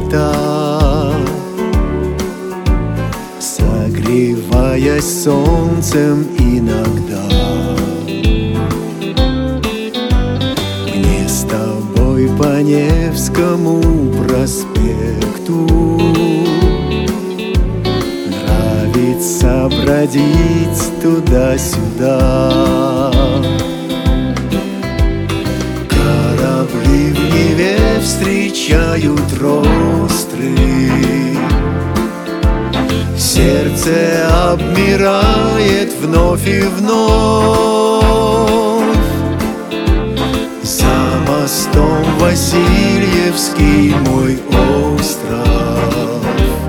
лета, согреваясь солнцем иногда. Мне с тобой по Невскому проспекту нравится бродить туда-сюда. Корабли в Неве встречают ростры, сердце обмирает вновь и вновь. За мостом Васильевский мой остров,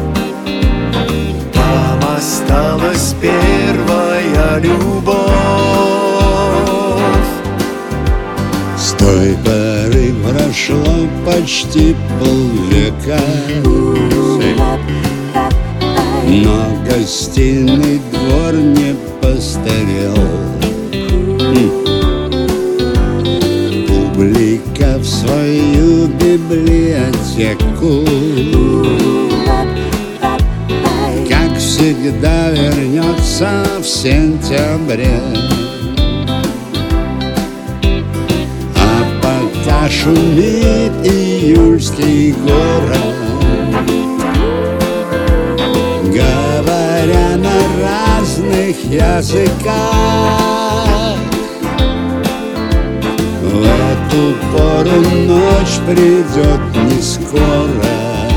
там осталась первая любовь. С той поры прошло почти полвека, но гостиный двор не постарел. Публика в свою библиотеку, как всегда, вернется в сентябре. А пока шумит июльский город, говоря на разных языках, в эту пору ночь придет не скоро.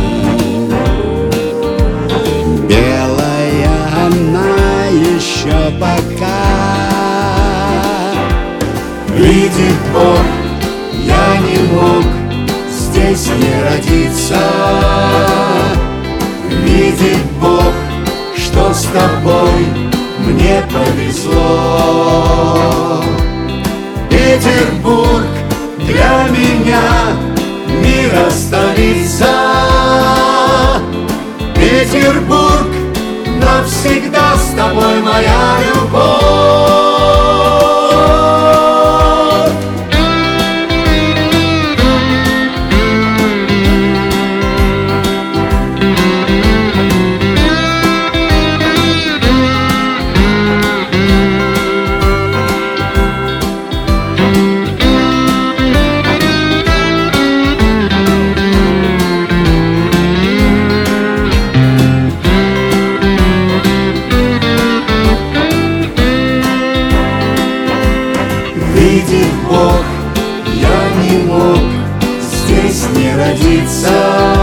Белая она еще пока. Видит Бог, я не мог здесь не родиться. Видит Бог, что с тобой мне повезло. Петербург для меня мира столица. Петербург, навсегда с тобой моя любовь. Видит Бог, я не мог здесь не родиться.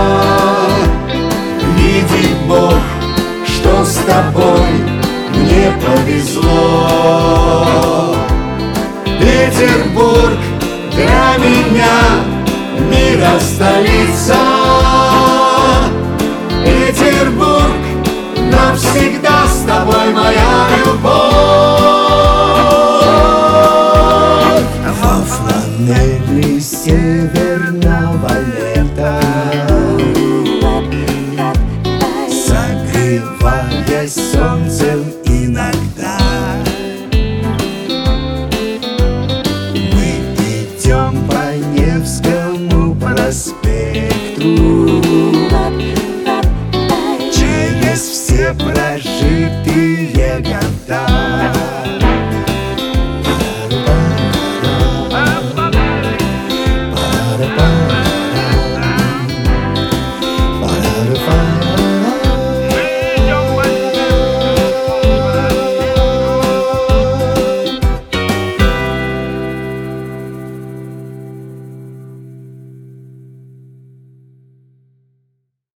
Видит Бог, что с тобой мне повезло. Петербург для меня мира столица. Петербург, навсегда с тобой моя любовь. Фланели северного лета, согреваясь солнцем иногда, мы идем по Невскому проспекту через все прожитые года.